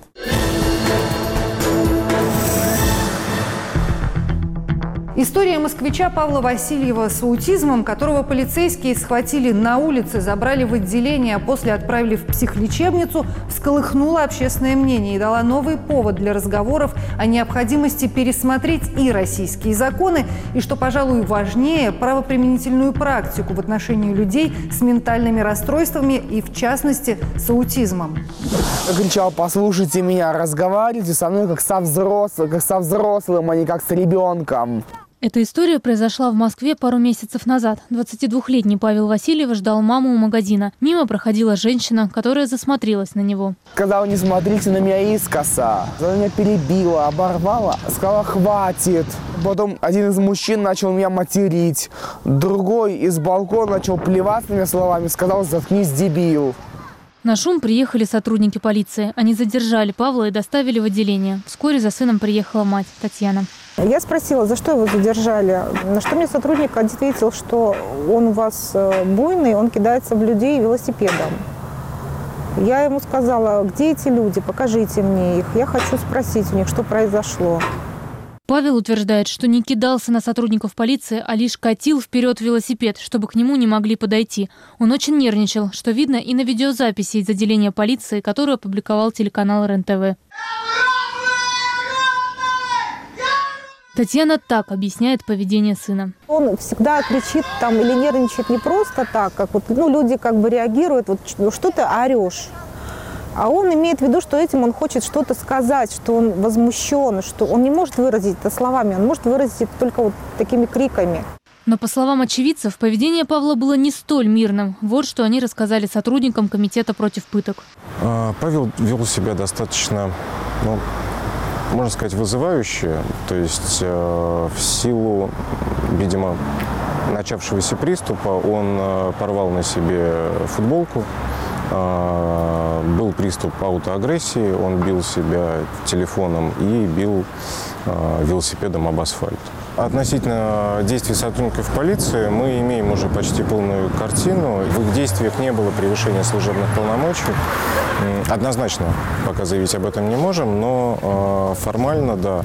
История москвича Павла Васильева с аутизмом, которого полицейские схватили на улице, забрали в отделение, а после отправили в психлечебницу, всколыхнула общественное мнение и дала новый повод для разговоров о необходимости пересмотреть и российские законы, и, что, пожалуй, важнее, правоприменительную практику в отношении людей с ментальными расстройствами и, в частности, с аутизмом. Я кричал: послушайте меня, разговаривайте со мной как со взрослым, как со взрослым, а не как с ребенком. Эта история произошла в Москве пару месяцев назад. двадцатидвухлетний Павел Васильев ждал маму у магазина. Мимо проходила женщина, которая засмотрелась на него. Сказала: не смотрите на меня искоса. Она меня перебила, оборвала, сказала: хватит. Потом один из мужчин начал меня материть. Другой из балкона начал плеваться на меня словами, сказал: заткнись, дебил. На шум приехали сотрудники полиции. Они задержали Павла и доставили в отделение. Вскоре за сыном приехала мать Татьяна. Я спросила, за что его задержали, на что мне сотрудник ответил, что он у вас буйный, он кидается в людей велосипедом. Я ему сказала: где эти люди, покажите мне их, я хочу спросить у них, что произошло. Павел утверждает, что не кидался на сотрудников полиции, а лишь катил вперед велосипед, чтобы к нему не могли подойти. Он очень нервничал, что видно и на видеозаписи из отделения полиции, которую опубликовал телеканал РЕН-ТВ. Татьяна так объясняет поведение сына. Он всегда кричит там или нервничает не просто так, как вот, ну, люди как бы реагируют, вот что ты орешь. А он имеет в виду, что этим он хочет что-то сказать, что он возмущен, что он не может выразить это словами, он может выразить это только вот такими криками. Но, по словам очевидцев, поведение Павла было не столь мирным. Вот что они рассказали сотрудникам комитета против пыток. Павел вел себя достаточно, ну, можно сказать, вызывающе. То есть э, в силу, видимо, начавшегося приступа он э, порвал на себе футболку. Э, был приступ аутоагрессии, он бил себя телефоном и бил э, велосипедом об асфальт. Относительно действий сотрудников полиции мы имеем уже почти полную картину. В их действиях не было превышения служебных полномочий. Однозначно пока заявить об этом не можем, но э, формально, да,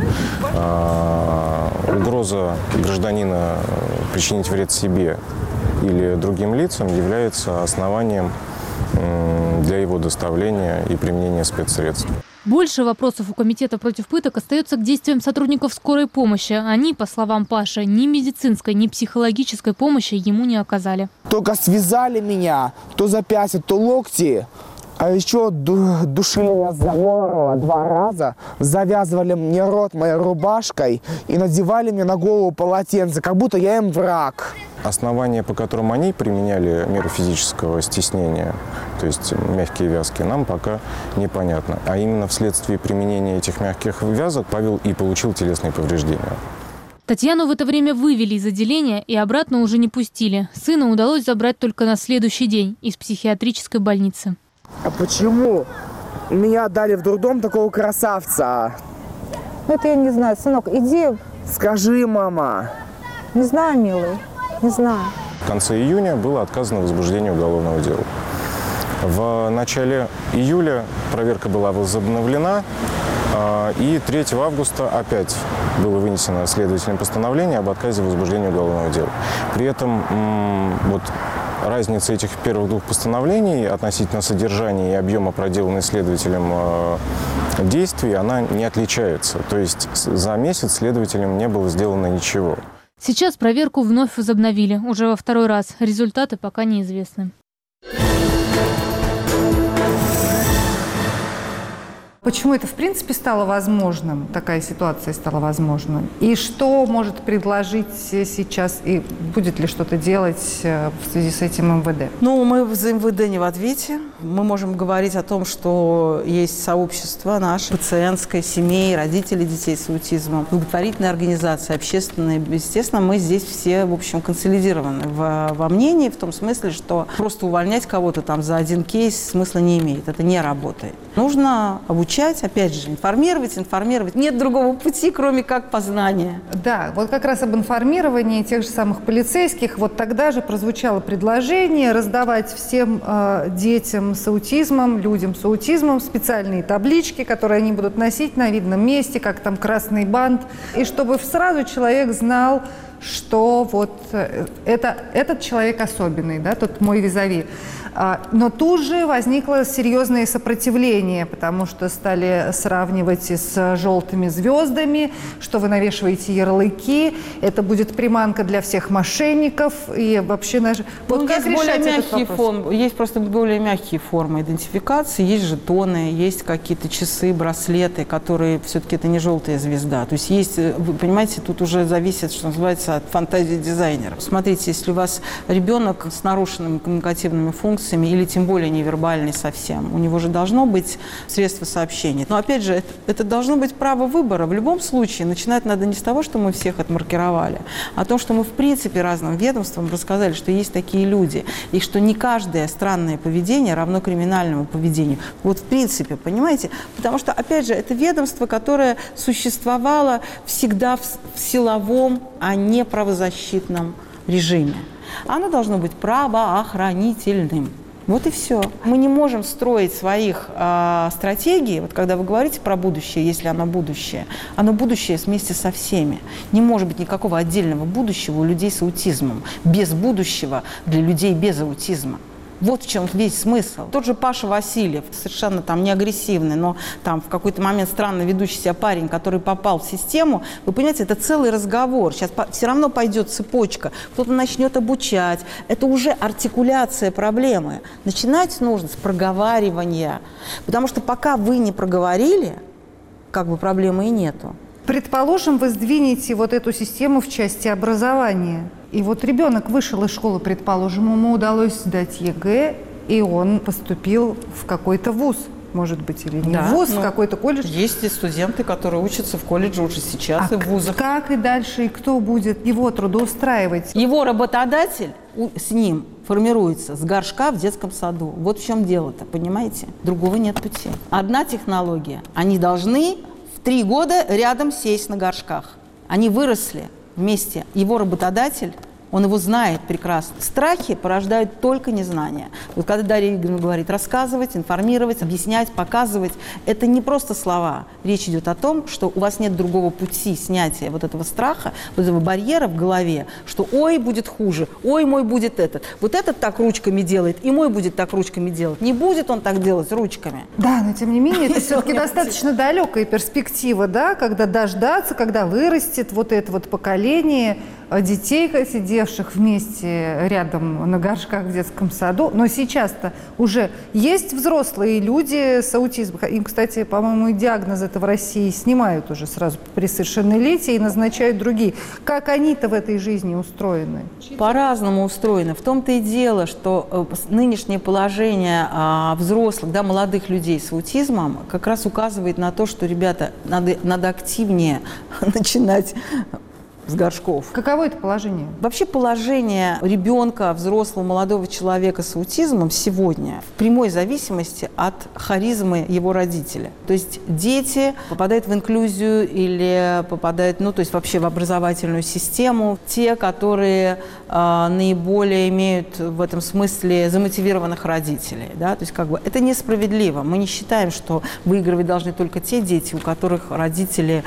э, угроза гражданина причинить вред себе или другим лицам является основанием э, для его доставления и применения спецсредств. Больше вопросов у комитета против пыток остается к действиям сотрудников скорой помощи. Они, по словам Паши, ни медицинской, ни психологической помощи ему не оказали. Только связали меня, то запястья, то локти. А еще душили меня за горло два раза, завязывали мне рот моей рубашкой и надевали мне на голову полотенце, как будто я им враг. Основания, по которым они применяли меры физического стеснения, то есть мягкие вязки, нам пока непонятно. А именно вследствие применения этих мягких вязок Павел и получил телесные повреждения. Татьяну в это время вывели из отделения и обратно уже не пустили. Сына удалось забрать только на следующий день из психиатрической больницы. А почему меня отдали в дурдом такого красавца? Это я не знаю, сынок, иди. Скажи, мама. Не знаю, милый, не знаю. В конце июня было отказано в возбуждении уголовного дела. В начале июля проверка была возобновлена, и третьего августа опять было вынесено следователем постановление об отказе в возбуждении уголовного дела. При этом вот разница этих первых двух постановлений относительно содержания и объема проделанной следователем действий, она не отличается. То есть за месяц следователем не было сделано ничего. Сейчас проверку вновь возобновили, уже во второй раз. Результаты пока неизвестны. Почему это в принципе стало возможным, такая ситуация стала возможной? И что может предложить сейчас, и будет ли что-то делать в связи с этим эм вэ дэ? Ну, мы за эм вэ дэ не в ответе. Мы можем говорить о том, что есть сообщество наше, пациентское, семей, родителей детей с аутизмом, благотворительные организации, общественные. Естественно, мы здесь все, в общем, консолидированы в, во мнении, в том смысле, что просто увольнять кого-то там за один кейс смысла не имеет. Это не работает. Нужно обучать, опять же, информировать, информировать. Нет другого пути, кроме как познания. Да, вот как раз об информировании тех же самых полицейских. Вот тогда же прозвучало предложение раздавать всем э, детям с аутизмом, людям с аутизмом специальные таблички, которые они будут носить на видном месте, как там красный бант. И чтобы сразу человек знал, что вот это, этот человек особенный, да, тот мой визави. Но тут же возникло серьезное сопротивление, потому что стали сравнивать с желтыми звездами, что вы навешиваете ярлыки, это будет приманка для всех мошенников и вообще наш... Вот ну, как есть решать более этот вопрос? Форм... Есть просто более мягкие формы идентификации, есть жетоны, есть какие-то часы, браслеты, которые все-таки это не желтая звезда. То есть есть, вы понимаете, тут уже зависит, что называется, от фантазии дизайнера. Смотрите, если у вас ребенок с нарушенными коммуникативными функциями, или тем более невербальный совсем. У него же должно быть средство сообщения. Но опять же, это, это должно быть право выбора. В любом случае, начинать надо не с того, что мы всех отмаркировали, а то, что мы в принципе разным ведомствам рассказали, что есть такие люди, и что не каждое странное поведение равно криминальному поведению. Вот в принципе, понимаете? Потому что, опять же, это ведомство, которое существовало всегда в, в силовом, а не правозащитном режиме. Оно должно быть правоохранительным. Вот и все. Мы не можем строить своих э, стратегий, вот когда вы говорите про будущее, если оно будущее, оно будущее вместе со всеми. Не может быть никакого отдельного будущего у людей с аутизмом, без будущего для людей без аутизма. Вот в чем весь смысл. Тот же Паша Васильев, совершенно там не агрессивный, но там в какой-то момент странно ведущий себя парень, который попал в систему, вы понимаете, это целый разговор. Сейчас все равно пойдет цепочка, кто-то начнет обучать. Это уже артикуляция проблемы. Начинать нужно с проговаривания, потому что пока вы не проговорили, как бы проблемы и нету. Предположим, вы сдвинете вот эту систему в части образования. И вот ребенок вышел из школы, предположим, ему удалось сдать ЕГЭ, и он поступил в какой-то вуз, может быть, или не да, в вуз, в какой-то колледж. Есть и студенты, которые учатся в колледже уже сейчас, а и в вузах. Как и дальше, и кто будет его трудоустраивать? Его работодатель с ним формируется с горшка в детском саду. Вот в чем дело-то, понимаете? Другого нет пути. Одна технология. Они должны в три года рядом сесть на горшках. Они выросли вместе. Его работодатель Он его знает прекрасно. Страхи порождают только незнание. Вот когда Дарья Игоревна говорит рассказывать, информировать, объяснять, показывать, это не просто слова. Речь идет о том, что у вас нет другого пути снятия вот этого страха, вот этого барьера в голове, что ой, будет хуже, ой, мой будет этот. Вот этот так ручками делает, и мой будет так ручками делать. Не будет он так делать ручками. Да, но тем не менее, это все-таки достаточно далекая перспектива, да, когда дождаться, когда вырастет вот это вот поколение детей, сидевших вместе рядом на горшках в детском саду. Но сейчас-то уже есть взрослые люди с аутизмом. Им, кстати, по-моему, и диагноз это в России снимают уже сразу при совершеннолетии и назначают другие. Как они-то в этой жизни устроены? По-разному устроены. В том-то и дело, что нынешнее положение взрослых, да, молодых людей с аутизмом как раз указывает на то, что, ребята, надо, надо активнее начинать с горшков. Каково это положение? Вообще положение ребенка, взрослого, молодого человека с аутизмом сегодня в прямой зависимости от харизмы его родителя. То есть дети попадают в инклюзию или попадают, ну, то есть вообще в образовательную систему. Те, которые э, наиболее имеют в этом смысле замотивированных родителей. Да? То есть как бы это несправедливо. Мы не считаем, что выигрывать должны только те дети, у которых родители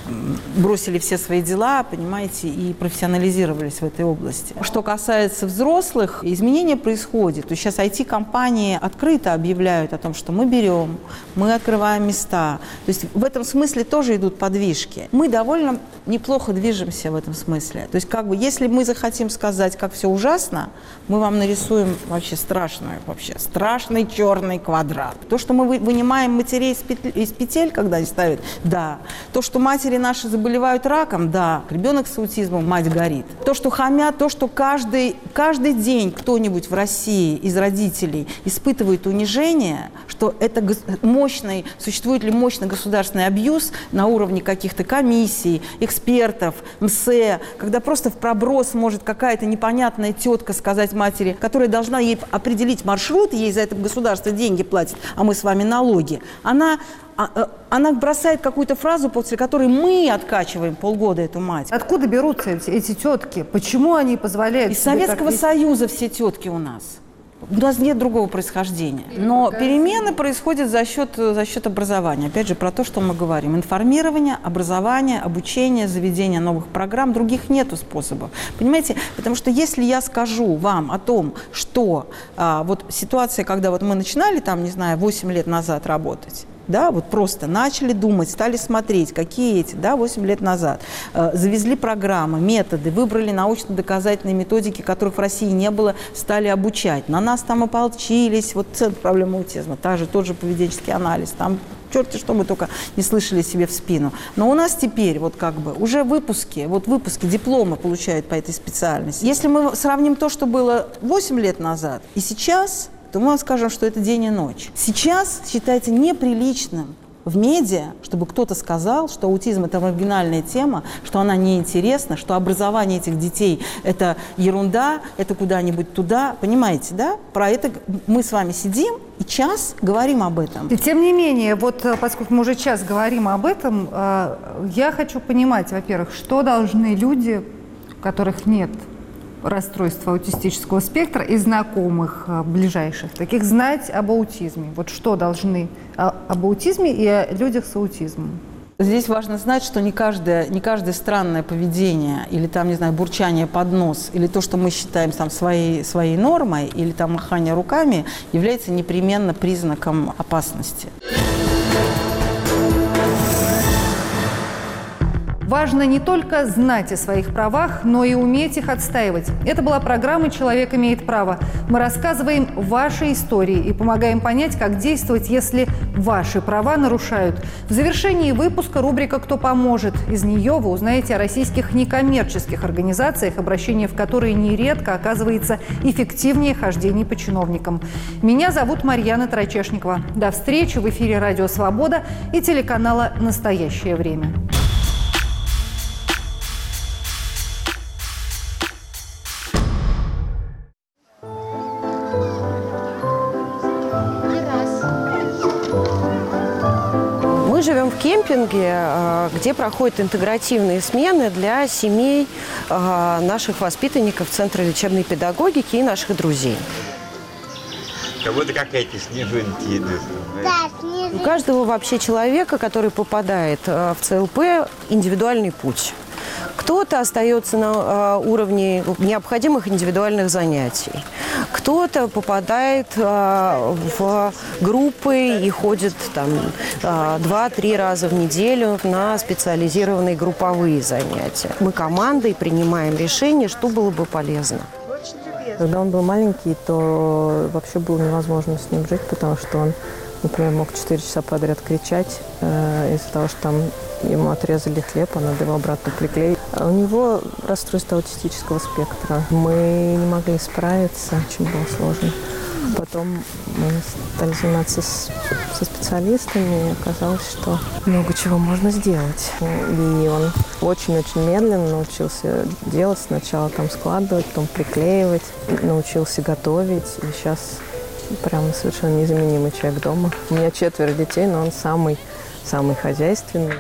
бросили все свои дела, понимаете, и профессионализировались в этой области. Что касается взрослых, изменения происходят. То есть сейчас ай ти-компании открыто объявляют о том, что мы берем, мы открываем места. То есть в этом смысле тоже идут подвижки. Мы довольно неплохо движемся в этом смысле. То есть как бы если мы захотим сказать, как все ужасно, мы вам нарисуем вообще страшную, вообще страшный черный квадрат. То, что мы вынимаем матерей из петель, из петель, когда они ставят, да. То, что матери наши заболевают раком, да. Ребенок с аутизмом, мать горит. То, что хамят, то, что каждый, каждый день кто-нибудь в России из родителей испытывает унижение, что это мощный, существует ли мощный государственный абьюз на уровне каких-то комиссий, экспертов, МСЭ, когда просто в проброс может какая-то непонятная тетка сказать матери, которая должна ей определить маршрут, ей за это государство деньги платит, а мы с вами налоги. Она Она бросает какую-то фразу, после которой мы откачиваем полгода эту мать. Откуда берутся эти, эти тетки? Почему они позволяют? Из Советского Союза все тетки у нас. У нас нет другого происхождения. Но перемены происходят за счет, за счет образования. Опять же, про то, что мы говорим. Информирование, образование, обучение, заведение новых программ. Других нету способов. Понимаете? Потому что если я скажу вам о том, что а, вот ситуация, когда вот мы начинали там, не знаю, восемь лет назад работать, да, вот просто начали думать, стали смотреть, какие эти, да, восемь лет назад. Э, завезли программы, методы, выбрали научно-доказательные методики, которых в России не было, стали обучать. На нас там ополчились, вот центр проблемы аутизма, та же, тот же поведенческий анализ, там черти что мы только не слышали себе в спину. Но у нас теперь вот как бы уже выпуски, вот выпуски, дипломы получают по этой специальности. Если мы сравним то, что было восемь лет назад и сейчас, то мы вам скажем, что это день и ночь. Сейчас считается неприличным в медиа, чтобы кто-то сказал, что аутизм – это маргинальная тема, что она неинтересна, что образование этих детей – это ерунда, это куда-нибудь туда. Понимаете, да? Про это мы с вами сидим и час говорим об этом. И тем не менее, вот поскольку мы уже час говорим об этом, я хочу понимать, во-первых, что должны люди, у которых нет расстройства аутистического спектра и знакомых ближайших таких знать об аутизме? Вот что должны об аутизме и о людях с аутизмом? Здесь важно знать, что не каждое, не каждое странное поведение или там, не знаю, бурчание под нос, или то, что мы считаем там своей, своей нормой, или там махание руками, является непременно признаком опасности. Важно не только знать о своих правах, но и уметь их отстаивать. Это была программа «Человек имеет право». Мы рассказываем ваши истории и помогаем понять, как действовать, если ваши права нарушают. В завершении выпуска рубрика «Кто поможет?». Из нее вы узнаете о российских некоммерческих организациях, обращение в которые нередко оказывается эффективнее хождений по чиновникам. Меня зовут Марьяна Трачешникова. До встречи в эфире «Радио Свобода» и телеканала «Настоящее время». живем в кемпинге, где проходят интегративные смены для семей наших воспитанников Центра лечебной педагогики и наших друзей. Как будто как эти снежинки идут. У каждого вообще человека, который попадает в ЦЛП, индивидуальный путь. Кто-то остается на уровне необходимых индивидуальных занятий. Кто-то попадает в группы и ходит там два-три раза в неделю на специализированные групповые занятия. Мы командой принимаем решение, что было бы полезно. Когда он был маленький, то вообще было невозможно с ним жить, потому что он, например, мог четыре часа подряд кричать э, из-за того, что там ему отрезали хлеб, а надо его обратно приклеить. А у него расстройство аутистического спектра. Мы не могли справиться, очень было сложно. Потом мы стали заниматься с, со специалистами, и оказалось, что много чего можно сделать. И он очень-очень медленно научился делать. Сначала там складывать, потом приклеивать, научился готовить. И сейчас прям совершенно незаменимый человек дома. У меня четверо детей, но он самый, самый хозяйственный.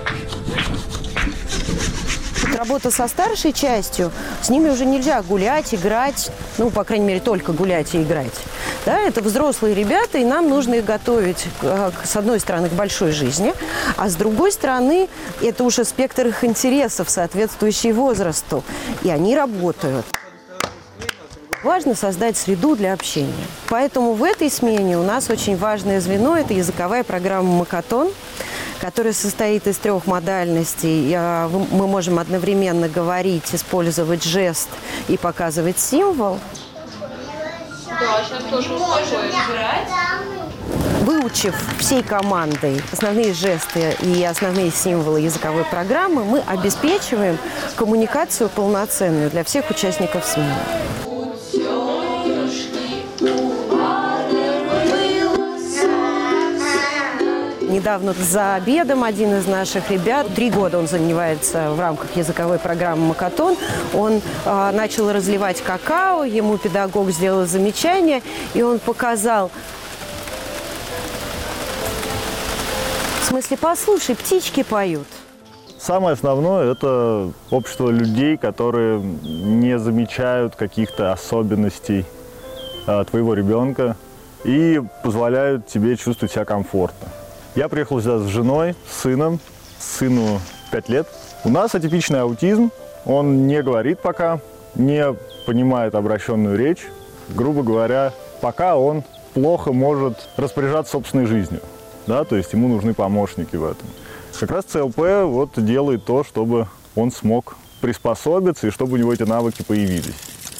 Работа со старшей частью, с ними уже нельзя гулять, играть, ну, по крайней мере, только гулять и играть. Да, это взрослые ребята, и нам нужно их готовить, с одной стороны, к большой жизни, а с другой стороны, это уже спектр их интересов, соответствующий возрасту, и они работают. Важно создать среду для общения. Поэтому в этой смене у нас очень важное звено – это языковая программа «Макатон», которая состоит из трех модальностей. Мы можем одновременно говорить, использовать жест и показывать символ. Да, сейчас тоже успокоит. Выучив всей командой основные жесты и основные символы языковой программы, мы обеспечиваем коммуникацию полноценную для всех участников смены. Недавно за обедом один из наших ребят, три года он занимается в рамках языковой программы «Макатон», он э, начал разливать какао, ему педагог сделал замечание, и он показал, в смысле, послушай, птички поют. Самое основное – это общество людей, которые не замечают каких-то особенностей э, твоего ребенка и позволяют тебе чувствовать себя комфортно. Я приехал сюда с женой, с сыном, сыну пять лет. У нас атипичный аутизм, он не говорит пока, не понимает обращенную речь. Грубо говоря, пока он плохо может распоряжаться собственной жизнью, да, то есть ему нужны помощники в этом. Как раз ЦЛП вот делает то, чтобы он смог приспособиться и чтобы у него эти навыки появились.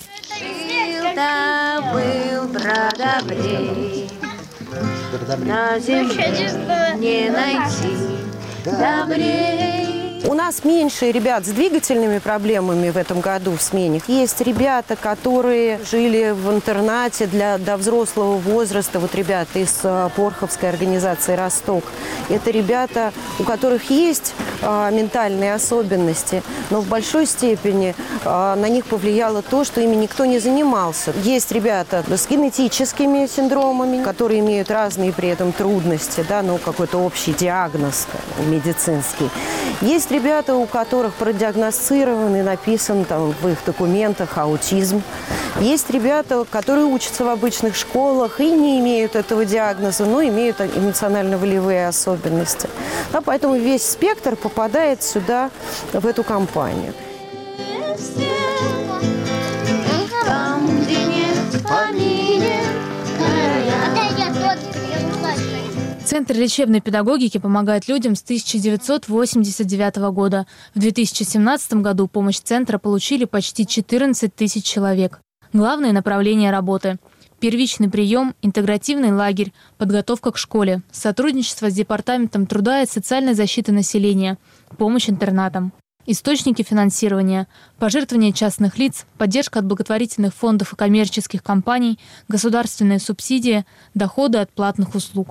Был бродобрей, на земле не найти добрей. У нас меньше ребят с двигательными проблемами в этом году в смене. Есть ребята, которые жили в интернате для, до взрослого возраста. Вот ребята из Порховской организации «Росток». Это ребята, у которых есть а, ментальные особенности, но в большой степени а, на них повлияло то, что ими никто не занимался. Есть ребята с генетическими синдромами, которые имеют разные при этом трудности, да, ну, какой-то общий диагноз медицинский. Есть ребята, у которых продиагностирован и написан там в их документах аутизм. Есть ребята, которые учатся в обычных школах и не имеют этого диагноза, но имеют эмоционально-волевые особенности. Да, поэтому весь спектр попадает сюда, в эту компанию. Там, где нет поминок, Центр лечебной педагогики помогает людям с тысяча девятьсот восемьдесят девятого года. В две тысячи семнадцатом году помощь центра получили почти четырнадцать тысяч человек. Главные направления работы – первичный прием, интегративный лагерь, подготовка к школе, сотрудничество с Департаментом труда и социальной защиты населения, помощь интернатам. Источники финансирования – пожертвования частных лиц, поддержка от благотворительных фондов и коммерческих компаний, государственные субсидии, доходы от платных услуг.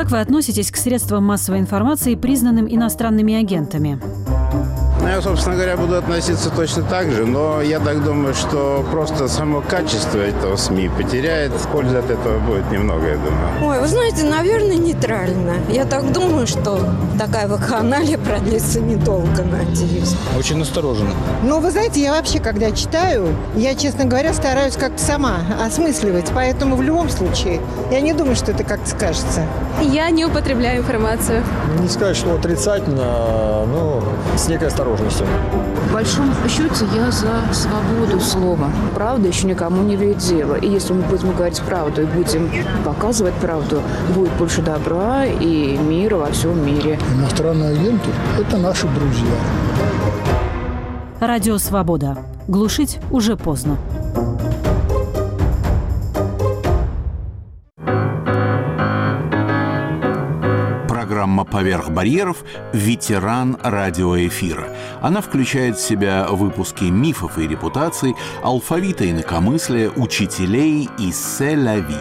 Как вы относитесь к средствам массовой информации, признанным иностранными агентами? Ну, я, собственно говоря, буду относиться точно так же, но я так думаю, что просто само качество этого СМИ потеряет. Пользы от этого будет немного, я думаю. Ой, вы знаете, наверное, нейтрально. Я так думаю, что такая вакханалия продлится недолго, надеюсь. Очень настороженно. Ну, вы знаете, я вообще, когда читаю, я, честно говоря, стараюсь как-то сама осмысливать. Поэтому в любом случае, я не думаю, что это как-то скажется. Я не употребляю информацию. Не сказать, что отрицательно, но с некой осторожностью. В большом счете я за свободу слова. Правда еще никому не вредила. И если мы будем говорить правду и будем показывать правду, будет больше добра и мира во всем мире. Иностранные агенты – это наши друзья. Радио «Свобода». Глушить уже поздно. Программа «Поверх барьеров» – ветеран радиоэфира. Она включает в себя выпуски мифов и репутаций, алфавита инакомыслия, учителей и «Се-ля-ви».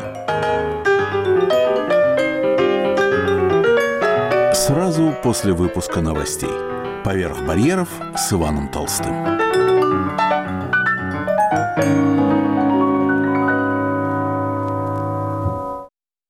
Сразу после выпуска новостей. «Поверх барьеров» с Иваном Толстым.